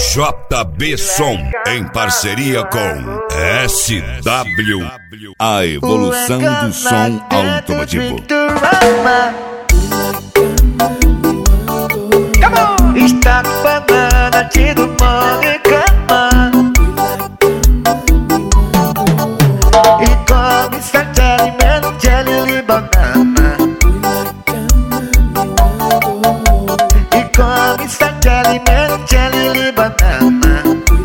JB Som, em parceria com SW, a evolução do som automotivo. Está banana, tido mão e cama. E come sete alimentos, jelly e banana. E come sete alimentos, jelly e banana.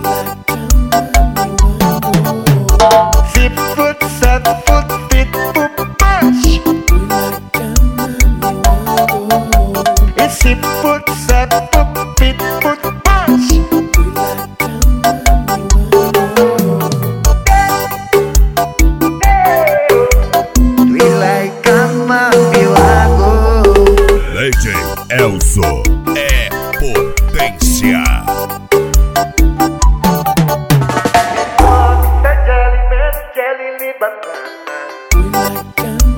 Sip fruit, set food, fit for punch. E sip fruit, set food, fit for punch. We like cama, meu lago. DJ Elso é potência. Jelly, jelly, banana.